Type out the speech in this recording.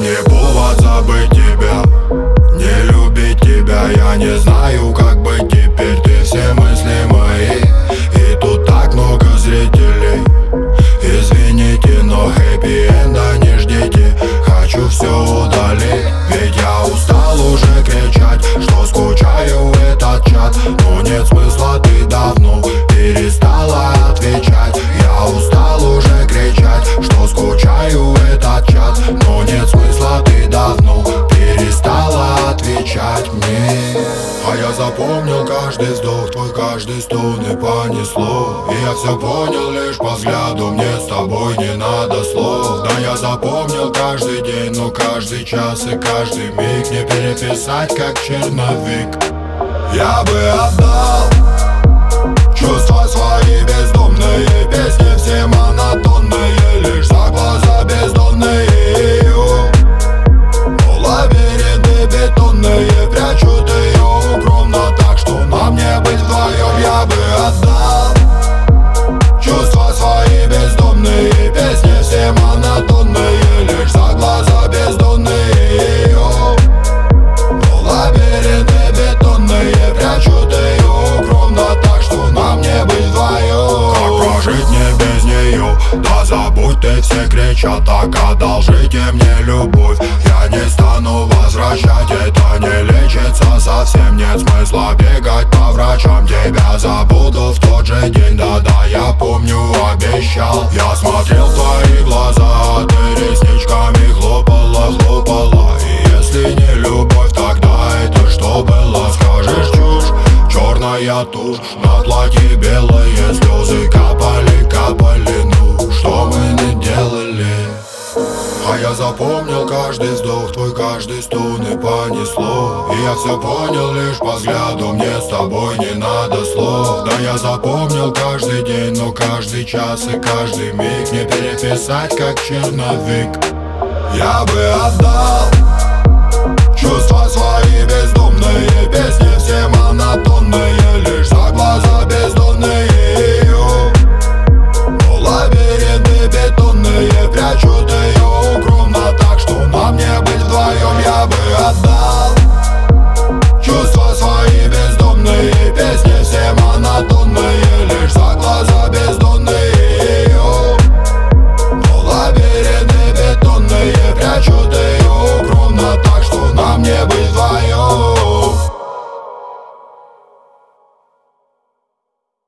не повод забыть тебя, не любить тебя. Я не знаю, как быть теперь, ты все мысли мои. И тут так много зрителей. Извините, но хэппи-энда не ждите. Хочу все удалить, ведь я устал уже кричать, что скучаю в этот чат. Но нет смысла, ты давно перестала отвечать. Я устал уже кричать, что скучаю в этот чат. Но нет смысла, ты давно перестала отвечать мне. А я запомнил каждый вздох твой, каждый стон, и понесло. И я все понял лишь по взгляду, мне с тобой не надо слов. Да, я запомнил каждый день, но каждый час и каждый миг не переписать, как черновик. Я бы отдал чувства свои бездомные, песни все монотонные, лишь за глаза бездонные. Но лабиринты бетонные прячут ее укромно, так что нам не быть вдвоем. Я бы отдал чувства свои бездомные, песни все монотонные, лишь за глаза бездонные. Но лабиринты бетонные прячут ее укромно, так что нам не быть вдвоем. Как прожить не без нее? Да забудь, ты все кричат, так одолжите мне любовь. Я не стану возвращать, это не лечится совсем. Нет смысла бегать по врачам, тебя забуду в тот же день. Да-да, я помню, обещал. Я смотрел в твои глаза, ты ресничками хлопала. И если не любовь, тогда это что было? Скажешь чушь, черная тушь, на платье белые слезы капали, ну что мы не делали? А я запомнил каждый вздох твой, каждый стон, и понесло. И я все понял лишь по взгляду, мне с тобой не надо слов. Да, я запомнил каждый день, но каждый час и каждый миг не переписать, как черновик. Я бы отдал чувства свои бездомные, песни все монотонные,